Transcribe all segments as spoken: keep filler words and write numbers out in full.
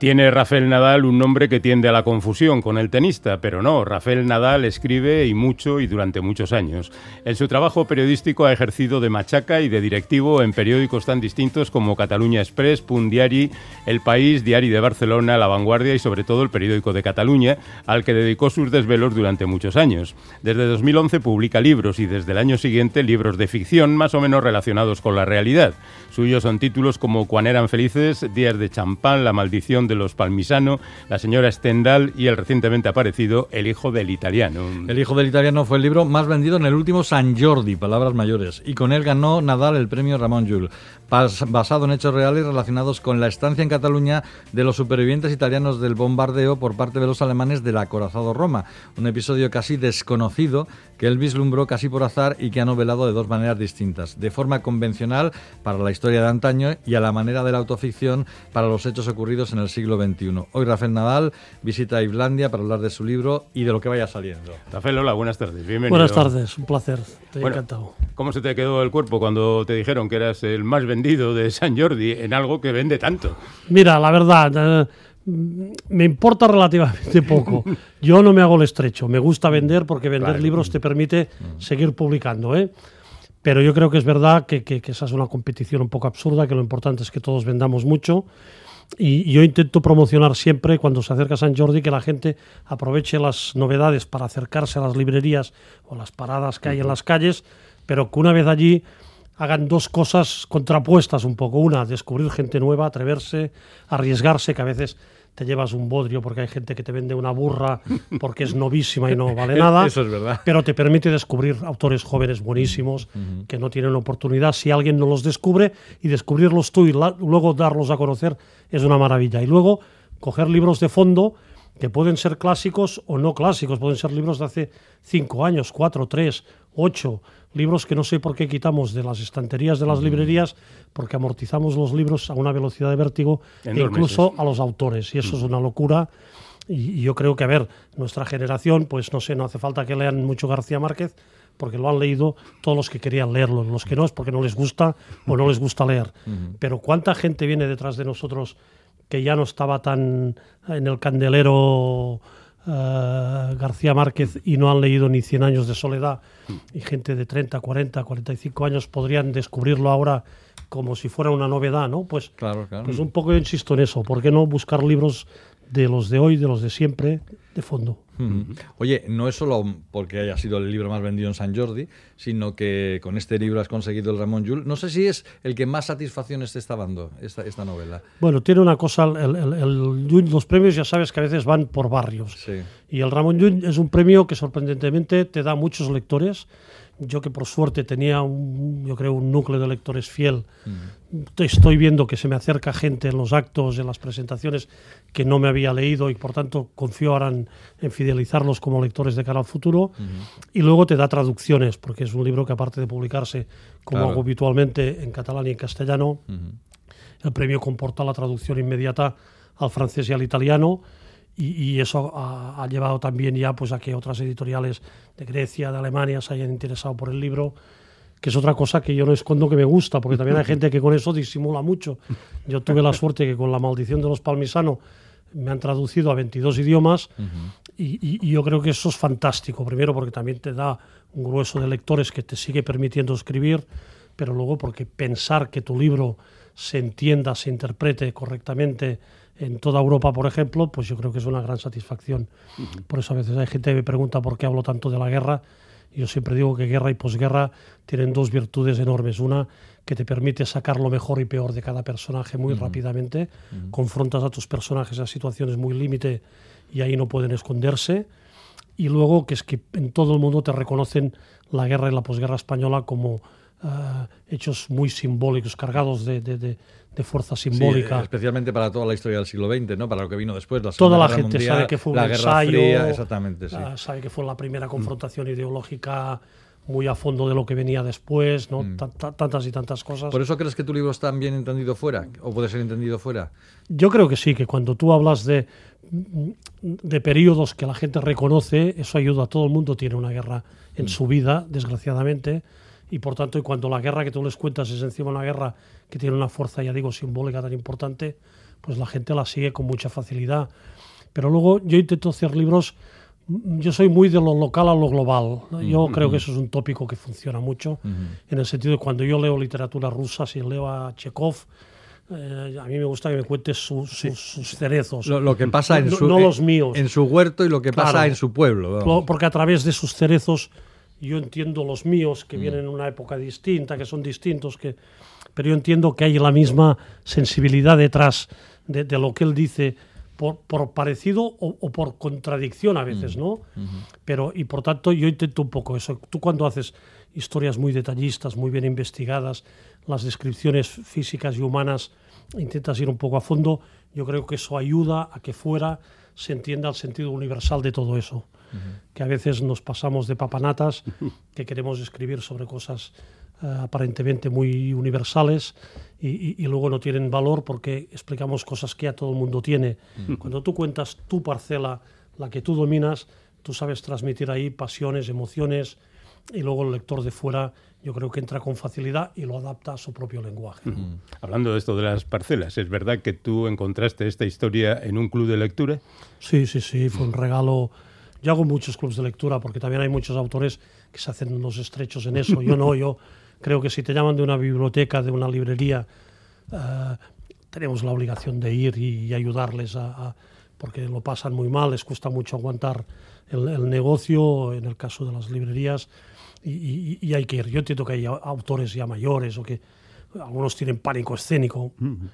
Tiene Rafael Nadal un nombre que tiende a la confusión con el tenista, pero no, Rafael Nadal escribe y mucho y durante muchos años. En su trabajo periodístico ha ejercido de machaca y de directivo en periódicos tan distintos como Catalunya Express, Punt Diari, El País, Diari de Barcelona, La Vanguardia y sobre todo el periódico de Cataluña, al que dedicó sus desvelos durante muchos años. Desde dos mil once publica libros y desde el año siguiente libros de ficción más o menos relacionados con la realidad. Suyos son títulos como Quan eran felices, Días de champán, La maldición de los Palmisano, La señora Stendhal y el recientemente aparecido El hijo del italiano. El hijo del italiano fue el libro más vendido en el último Sant Jordi, palabras mayores, y con él ganó Nadal el premio Ramon Llull, basado en hechos reales relacionados con la estancia en Cataluña de los supervivientes italianos del bombardeo por parte de los alemanes del acorazado Roma, un episodio casi desconocido que él vislumbró casi por azar y que ha novelado de dos maneras distintas, de forma convencional para la historia de antaño y a la manera de la autoficción para los hechos ocurridos en el siglo veintiuno. Hoy Rafael Nadal visita Islandia para hablar de su libro y de lo que vaya saliendo. Rafael, hola, buenas tardes, bienvenido. Buenas tardes, un placer, te he bueno, encantado. ¿Cómo se te quedó el cuerpo cuando te dijeron que eras el más vendido de Sant Jordi en algo que vende tanto? Mira, la verdad, eh, me importa relativamente poco. Yo no me hago el estrecho, me gusta vender porque vender claro. libros te permite seguir publicando, ¿eh? Pero yo creo que es verdad que, que, que esa es una competición un poco absurda, que lo importante es que todos vendamos mucho. Y yo intento promocionar siempre, cuando se acerca Sant Jordi, que la gente aproveche las novedades para acercarse a las librerías o las paradas que hay en las calles, pero que una vez allí hagan dos cosas contrapuestas un poco. Una, descubrir gente nueva, atreverse, arriesgarse, que a veces te llevas un bodrio porque hay gente que te vende una burra porque es novísima y no vale nada. Eso es verdad. Pero te permite descubrir autores jóvenes buenísimos uh-huh. que no tienen oportunidad si alguien no los descubre, y descubrirlos tú y la, luego darlos a conocer es una maravilla. Y luego coger libros de fondo que pueden ser clásicos o no clásicos, pueden ser libros de hace cinco años, cuatro, tres, ocho, libros que no sé por qué quitamos de las estanterías de las librerías, porque amortizamos los libros a una velocidad de vértigo, e incluso meses. A los autores, y eso mm. es una locura. Y, y yo creo que, a ver, nuestra generación, pues no sé, no hace falta que lean mucho García Márquez, porque lo han leído todos los que querían leerlo, los que no es porque no les gusta o no les gusta leer. Mm. Pero ¿cuánta gente viene detrás de nosotros que ya no estaba tan en el candelero Uh, García Márquez y no han leído ni Cien años de soledad, y gente de treinta, cuarenta, cuarenta y cinco años podrían descubrirlo ahora como si fuera una novedad, ¿no? Pues, claro, claro. pues un poco yo insisto en eso. ¿Por qué no buscar libros de los de hoy, de los de siempre, de fondo? Uh-huh. Oye, no es solo porque haya sido el libro más vendido en Sant Jordi, sino que con este libro has conseguido el Ramon Llull. No sé si es el que más satisfacciones te está dando esta, esta novela. Bueno, tiene una cosa, el, el, el Llull, los premios ya sabes que a veces van por barrios. Sí. Y el Ramon Llull es un premio que sorprendentemente te da muchos lectores. Yo, que por suerte tenía un, yo creo, un núcleo de lectores fiel, uh-huh. estoy viendo que se me acerca gente en los actos, en las presentaciones, que no me había leído, y por tanto confío ahora en, en fidelizarlos como lectores de cara al futuro. Uh-huh. Y luego te da traducciones, porque es un libro que, aparte de publicarse como claro. hago habitualmente en catalán y en castellano, uh-huh. el premio comporta la traducción inmediata al francés y al italiano. Y, y eso ha, ha llevado también ya pues a que otras editoriales de Grecia, de Alemania, se hayan interesado por el libro, que es otra cosa que yo no escondo que me gusta, porque también hay gente que con eso disimula mucho. Yo tuve la suerte que con La maldición de los Palmisano me han traducido a veintidós idiomas, uh-huh. y, y, y yo creo que eso es fantástico. Primero porque también te da un grueso de lectores que te sigue permitiendo escribir, pero luego porque pensar que tu libro se entienda, se interprete correctamente en toda Europa, por ejemplo, pues yo creo que es una gran satisfacción. Uh-huh. Por eso a veces hay gente que me pregunta por qué hablo tanto de la guerra, y yo siempre digo que guerra y posguerra tienen dos virtudes enormes. Una, que te permite sacar lo mejor y peor de cada personaje muy uh-huh. rápidamente. Uh-huh. Confrontas a tus personajes a situaciones muy límite y ahí no pueden esconderse. Y luego, que es que en todo el mundo te reconocen la guerra y la posguerra española como Uh, hechos muy simbólicos, cargados de, de, de, de fuerza simbólica. Sí, especialmente para toda la historia del siglo veinte, ¿no? Para lo que vino después, la Toda la Guerra gente Mundial, sabe que fue un la Guerra ensayo, Fría, exactamente, sí. uh, sabe que fue la primera confrontación mm. ideológica muy a fondo de lo que venía después, ¿no? Mm. Tantas y tantas cosas. ¿Por eso crees que tu libro está bien entendido fuera? ¿O puede ser entendido fuera? Yo creo que sí, que cuando tú hablas de, de periodos que la gente reconoce, eso ayuda. A todo el mundo tiene una guerra en mm. su vida, desgraciadamente. Y por tanto, y cuando la guerra que tú les cuentas es encima una guerra que tiene una fuerza, ya digo, simbólica tan importante, pues la gente la sigue con mucha facilidad. Pero luego yo intento hacer libros, yo soy muy de lo local a lo global. Yo uh-huh. creo que eso es un tópico que funciona mucho, uh-huh. en el sentido de cuando yo leo literatura rusa, si leo a Chekhov, Eh, a mí me gusta que me cuentes su, su, sí. sus cerezos. Lo, lo que pasa en no, su, no los míos. En su huerto y lo que pasa claro, en su pueblo. Vamos. Porque a través de sus cerezos yo entiendo los míos, que mm. vienen en una época distinta, que son distintos, que, pero yo entiendo que hay la misma sensibilidad detrás de, de lo que él dice, por, por parecido o, o por contradicción a veces, mm. ¿no? Mm-hmm. Pero, y por tanto yo intento un poco eso. Tú cuando haces historias muy detallistas, muy bien investigadas, las descripciones físicas y humanas, intentas ir un poco a fondo, yo creo que eso ayuda a que fuera se entienda el sentido universal de todo eso. Uh-huh. Que a veces nos pasamos de papanatas, que queremos escribir sobre cosas uh, aparentemente muy universales y, y, y luego no tienen valor porque explicamos cosas que ya todo el mundo tiene. Uh-huh. Cuando tú cuentas tu parcela, la que tú dominas, tú sabes transmitir ahí pasiones, emociones, y luego el lector de fuera yo creo que entra con facilidad y lo adapta a su propio lenguaje. Uh-huh. Hablando de esto de las parcelas, ¿es verdad que tú encontraste esta historia en un club de lectura? Sí, sí, sí, fue un regalo. Yo hago muchos clubs de lectura porque también hay muchos autores que se hacen unos estrechos en eso. Yo no, yo creo que si te llaman de una biblioteca, de una librería, uh, tenemos la obligación de ir y, y ayudarles a, a, porque lo pasan muy mal, les cuesta mucho aguantar el, el negocio, en el caso de las librerías. Y, y, y hay que ir. Yo entiendo que hay autores ya mayores o que algunos tienen pánico escénico.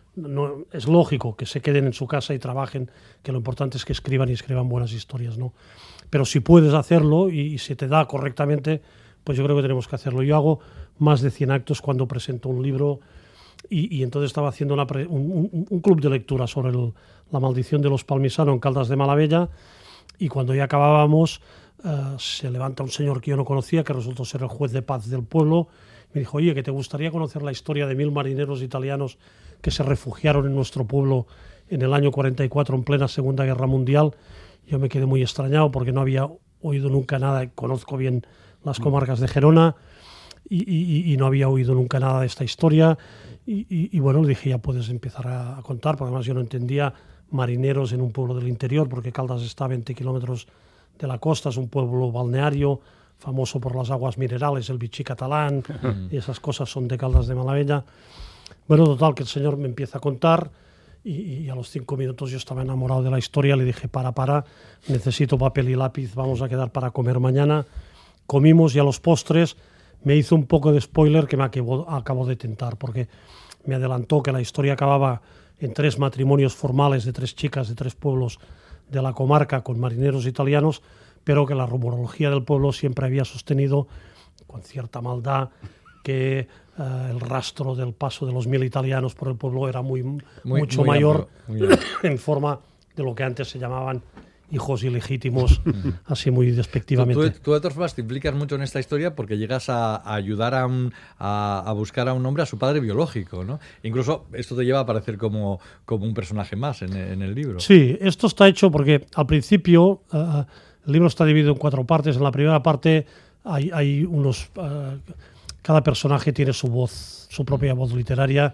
No, es lógico que se queden en su casa y trabajen, que lo importante es que escriban y escriban buenas historias, ¿no? Pero si puedes hacerlo y, y se te da correctamente, pues yo creo que tenemos que hacerlo. Yo hago más de cien actos cuando presento un libro y, y entonces estaba haciendo una pre, un, un, un club de lectura sobre el, la maldición de los Palmisano en Caldas de Malavella y cuando ya acabábamos Uh, se levanta un señor que yo no conocía, que resultó ser el juez de paz del pueblo. Me dijo, oye, que te gustaría conocer la historia de mil marineros italianos que se refugiaron en nuestro pueblo en el año cuarenta y cuatro, en plena Segunda Guerra Mundial. Yo me quedé muy extrañado porque no había oído nunca nada, conozco bien las comarcas de Gerona y, y, y no había oído nunca nada de esta historia. Y, y, y bueno, le dije, ya puedes empezar a, a contar, porque además yo no entendía marineros en un pueblo del interior, porque Caldas está a veinte kilómetros de la costa, es un pueblo balneario famoso por las aguas minerales, el Vichy catalán, mm. y esas cosas son de Caldas de Malavella. Bueno, total, que el señor me empieza a contar y, y a los cinco minutos yo estaba enamorado de la historia, le dije, para, para, necesito papel y lápiz, vamos a quedar para comer mañana. Comimos y a los postres me hizo un poco de spoiler que me acabó, acabó de tentar, porque me adelantó que la historia acababa en tres matrimonios formales de tres chicas de tres pueblos de la comarca con marineros italianos, pero que la rumorología del pueblo siempre había sostenido con cierta maldad que uh, el rastro del paso de los mil italianos por el pueblo era muy, muy mucho muy mayor amplio, muy en forma de lo que antes se llamaban hijos ilegítimos, así muy despectivamente. Tú, tú, tú de todas formas te implicas mucho en esta historia porque llegas a, a ayudar a, un, a, a buscar a un hombre a su padre biológico, ¿no? Incluso esto te lleva a aparecer como, como un personaje más en, en el libro. Sí, esto está hecho porque al principio uh, el libro está dividido en cuatro partes. En la primera parte hay, hay unos... Uh, cada personaje tiene su voz, su propia voz literaria.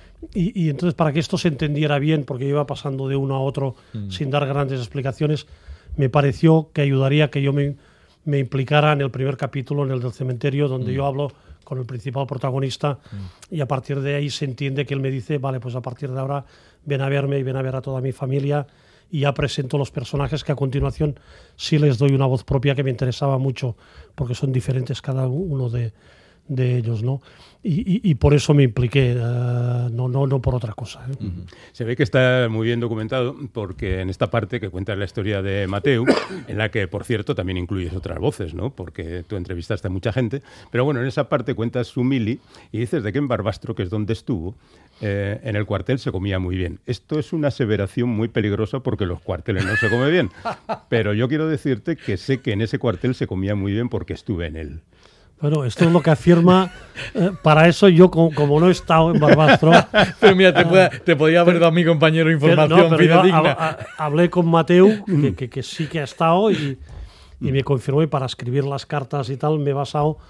Y, y entonces, para que esto se entendiera bien, porque iba pasando de uno a otro mm. sin dar grandes explicaciones, me pareció que ayudaría que yo me, me implicara en el primer capítulo, en el del cementerio, donde mm. yo hablo con el principal protagonista mm. y a partir de ahí se entiende que él me dice, vale, pues a partir de ahora ven a verme y ven a ver a toda mi familia y ya presento los personajes que a continuación sí les doy una voz propia que me interesaba mucho, porque son diferentes cada uno de... de ellos, ¿no? Y, y, y por eso me impliqué, uh, no, no, no por otra cosa. ¿eh? Uh-huh. Se ve que está muy bien documentado porque en esta parte que cuenta la historia de Mateu, en la que, por cierto, también incluyes otras voces, ¿no? Porque tú entrevistaste a mucha gente, pero bueno, en esa parte cuentas su mili y dices de que en Barbastro, que es donde estuvo, eh, en el cuartel se comía muy bien. Esto es una aseveración muy peligrosa porque en los cuarteles no se come bien, pero yo quiero decirte que sé que en ese cuartel se comía muy bien porque estuve en él. Bueno, esto es lo que afirma. Eh, para eso yo, como, como no he estado en Barbastro... Pero mira, te, puede, te podía haber dado a mi compañero información no, fidedigna. A, a, hablé con Mateu, que, que, que sí que ha estado, y, y me confirmó, y para escribir las cartas y tal me he basado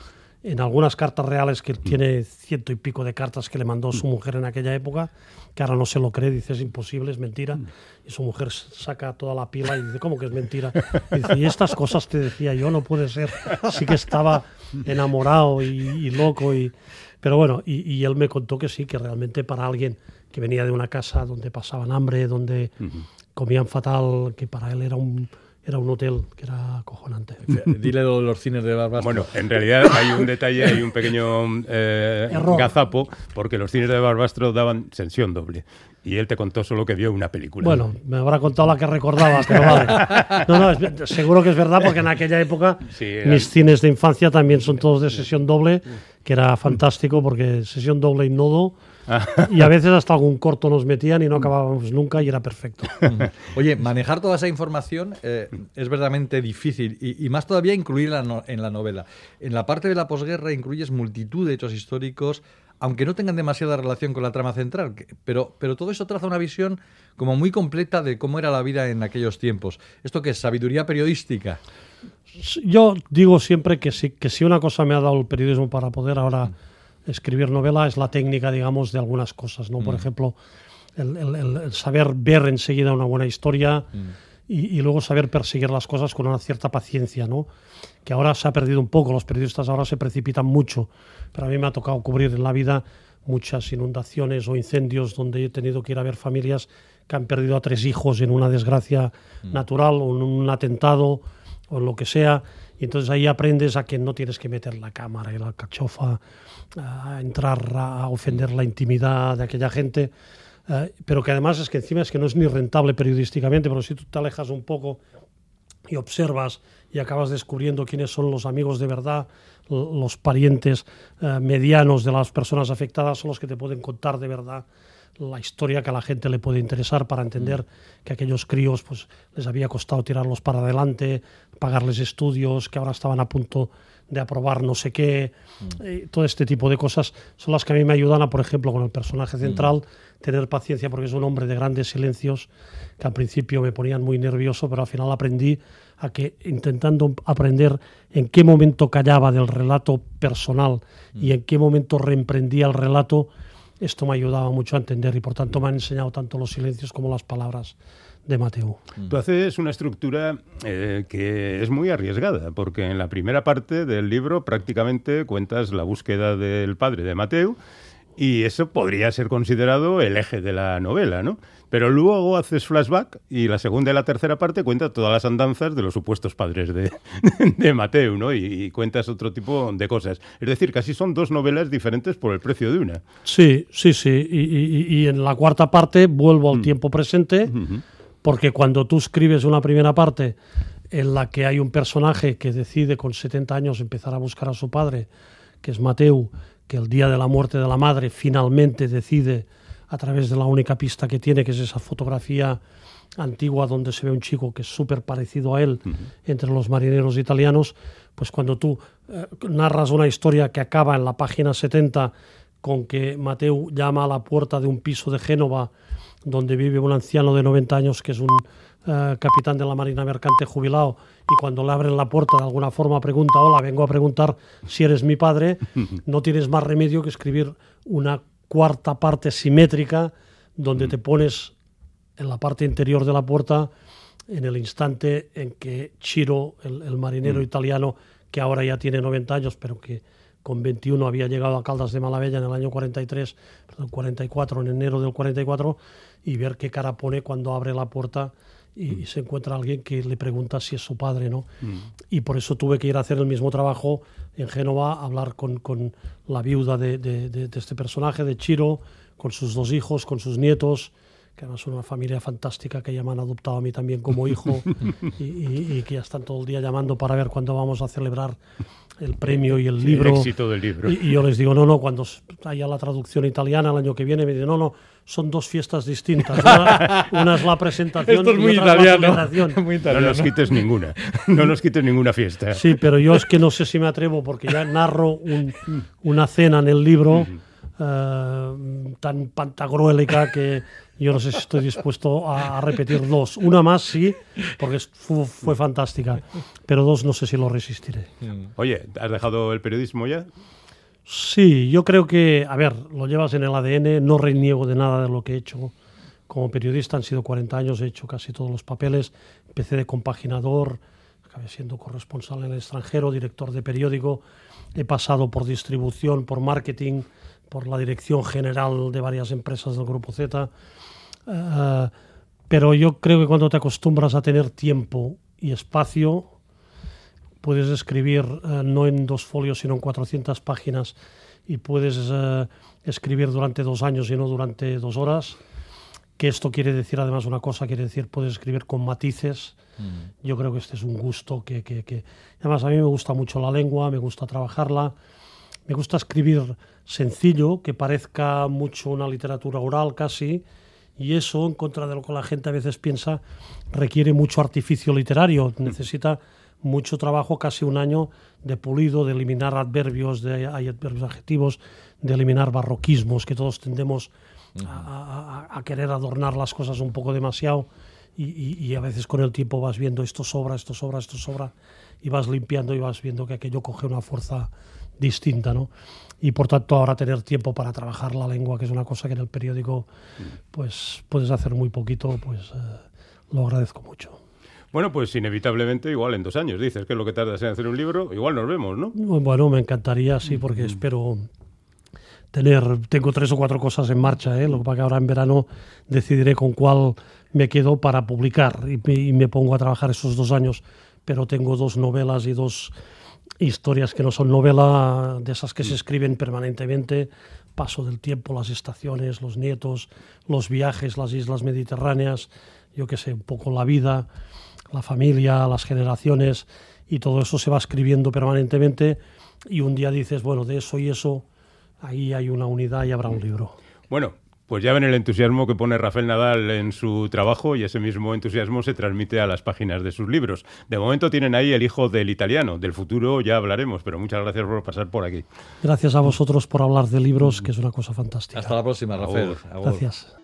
en algunas cartas reales, que tiene ciento y pico de cartas que le mandó su mujer en aquella época, que ahora no se lo cree, dice es imposible, es mentira, y su mujer saca toda la pila y dice, ¿cómo que es mentira? Y dice, y estas cosas te decía yo, no puede ser, sí que estaba enamorado y, y loco, y pero bueno, y, y él me contó que sí, que realmente para alguien que venía de una casa donde pasaban hambre, donde comían fatal, que para él era un... Era un hotel que era acojonante. Dile lo de los cines de Barbastro. Bueno, en realidad hay un detalle, hay un pequeño eh, gazapo, porque los cines de Barbastro daban sesión doble. Y él te contó solo que vio una película. Bueno, me habrá contado la que recordaba, pero vale. No, no, es, seguro que es verdad, porque en aquella época sí, era... mis cines de infancia también son todos de sesión doble, que era fantástico, porque sesión doble y nodo. Y a veces hasta algún corto nos metían y no acabábamos nunca y era perfecto. Oye, manejar toda esa información eh, es verdaderamente difícil y, y más todavía incluirla no, en la novela. En la parte de la posguerra incluyes multitud de hechos históricos, aunque no tengan demasiada relación con la trama central, pero, pero todo eso traza una visión como muy completa de cómo era la vida en aquellos tiempos. ¿Esto qué es? ¿Sabiduría periodística? Yo digo siempre que si, que si una cosa me ha dado el periodismo para poder ahora... escribir novela es la técnica, digamos, de algunas cosas, ¿no? Mm. Por ejemplo, el, el, el saber ver enseguida una buena historia mm. y, y luego saber perseguir las cosas con una cierta paciencia, ¿no? Que ahora se ha perdido un poco, los periodistas ahora se precipitan mucho, pero a mí me ha tocado cubrir en la vida muchas inundaciones o incendios donde he tenido que ir a ver familias que han perdido a tres hijos en una desgracia mm. natural o en un atentado o en lo que sea. Y entonces ahí aprendes a que no tienes que meter la cámara y la cachofa, a entrar a ofender la intimidad de aquella gente, uh, pero que además es que encima es que no es ni rentable periodísticamente, pero si tú te alejas un poco y observas y acabas descubriendo quiénes son los amigos de verdad, los parientes uh, medianos de las personas afectadas, son los que te pueden contar de verdad la historia que a la gente le puede interesar para entender mm. que aquellos críos pues les había costado tirarlos para adelante, pagarles estudios, que ahora estaban a punto de aprobar no sé qué. Mm. Eh, todo este tipo de cosas son las que a mí me ayudan a, por ejemplo, con el personaje central, mm. tener paciencia, porque es un hombre de grandes silencios que al principio me ponían muy nervioso, pero al final aprendí a que, intentando aprender en qué momento callaba del relato personal mm. y en qué momento reemprendía el relato, esto me ayudaba mucho a entender y por tanto me han enseñado tanto los silencios como las palabras de Mateu. Tú haces una estructura eh, que es muy arriesgada, porque en la primera parte del libro prácticamente cuentas la búsqueda del padre de Mateu y eso podría ser considerado el eje de la novela, ¿no? Pero luego haces flashback y la segunda y la tercera parte cuenta todas las andanzas de los supuestos padres de, de Mateu, ¿no? Y, y cuentas otro tipo de cosas. Es decir, casi son dos novelas diferentes por el precio de una. Sí, sí, sí. Y, y, y en la cuarta parte vuelvo al mm. tiempo presente, uh-huh. porque cuando tú escribes una primera parte en la que hay un personaje que decide con setenta años empezar a buscar a su padre, que es Mateu, que el día de la muerte de la madre finalmente decide, a través de la única pista que tiene, que es esa fotografía antigua donde se ve un chico que es súper parecido a él, uh-huh. entre los marineros italianos, pues cuando tú eh, narras una historia que acaba en la página setenta con que Mateu llama a la puerta de un piso de Génova donde vive un anciano de noventa años que es un uh, capitán de la Marina Mercante jubilado, y cuando le abren la puerta de alguna forma pregunta, hola, vengo a preguntar si eres mi padre, no tienes más remedio que escribir una cuarta parte simétrica donde te pones en la parte interior de la puerta en el instante en que Ciro, el, el marinero mm. italiano, que ahora ya tiene noventa años, pero que con veintiuno había llegado a Caldas de Malavella en el año cuarenta y tres, perdón, cuarenta y cuatro, en enero del cuarenta y cuatro, y ver qué cara pone cuando abre la puerta y, mm. y se encuentra alguien que le pregunta si es su padre, ¿no? Mm. Y por eso tuve que ir a hacer el mismo trabajo en Génova, a hablar con, con la viuda de, de, de, de este personaje, de Ciro, con sus dos hijos, con sus nietos, que además son una familia fantástica que ya me han adoptado a mí también como hijo y, y, y que ya están todo el día llamando para ver cuándo vamos a celebrar el premio y el sí, libro. El éxito del libro. Y, y yo les digo, no, no, cuando haya la traducción italiana el año que viene, me dicen, no, no, son dos fiestas distintas. Una, una es la presentación Esto es y muy otra italiano, es la presentación. muy italiano. No nos quites ninguna, no nos quites ninguna fiesta. Sí, pero yo es que no sé si me atrevo porque ya narro un, una cena en el libro uh, tan pantagruélica que, Yo no sé si estoy dispuesto a, a repetir dos. Una más sí, porque fue, fue fantástica, pero dos no sé si lo resistiré. Oye, ¿has dejado el periodismo ya? Sí, yo creo que, a ver, lo llevas en el A D N, no reniego de nada de lo que he hecho como periodista, han sido cuarenta años, he hecho casi todos los papeles, empecé de compaginador, acabé siendo corresponsal en el extranjero, director de periódico, he pasado por distribución, por marketing, por la dirección general de varias empresas del Grupo Z, uh, pero yo creo que cuando te acostumbras a tener tiempo y espacio, puedes escribir uh, no en dos folios, sino en cuatrocientas páginas, y puedes uh, escribir durante dos años y no durante dos horas, que esto quiere decir además una cosa, quiere decir puedes escribir con matices. Mm. Yo creo que este es un gusto que, que, que... Además, a mí me gusta mucho la lengua, me gusta trabajarla, me gusta escribir sencillo, que parezca mucho una literatura oral casi, y eso, en contra de lo que la gente a veces piensa, requiere mucho artificio literario, necesita mucho trabajo, casi un año de pulido, de eliminar adverbios, de hay adverbios adjetivos, de eliminar barroquismos, que todos tendemos uh-huh. a, a, a querer adornar las cosas un poco demasiado, y, y, y a veces con el tiempo vas viendo esto sobra, esto sobra, esto sobra, y vas limpiando y vas viendo que aquello coge una fuerza distinta, ¿no? Y por tanto ahora tener tiempo para trabajar la lengua, que es una cosa que en el periódico pues puedes hacer muy poquito, pues eh, lo agradezco mucho. Bueno, pues inevitablemente, igual en dos años, dices que es lo que tardas en hacer un libro, igual nos vemos, ¿no? Bueno, me encantaría, sí, porque mm. espero tener, tengo tres o cuatro cosas en marcha, ¿eh? Lo que pasa que ahora en verano decidiré con cuál me quedo para publicar y me, y me pongo a trabajar esos dos años, pero tengo dos novelas y dos historias que no son novela, de esas que mm. se escriben permanentemente, paso del tiempo, las estaciones, los nietos, los viajes, las islas mediterráneas, yo qué sé, un poco la vida, la familia, las generaciones, y todo eso se va escribiendo permanentemente, y un día dices, bueno, de eso y eso, ahí hay una unidad y habrá un libro. Bueno, pues ya ven el entusiasmo que pone Rafael Nadal en su trabajo, y ese mismo entusiasmo se transmite a las páginas de sus libros. De momento tienen ahí El hijo del italiano, del futuro ya hablaremos, pero muchas gracias por pasar por aquí. Gracias a vosotros por hablar de libros, que es una cosa fantástica. Hasta la próxima, Rafael. Gracias.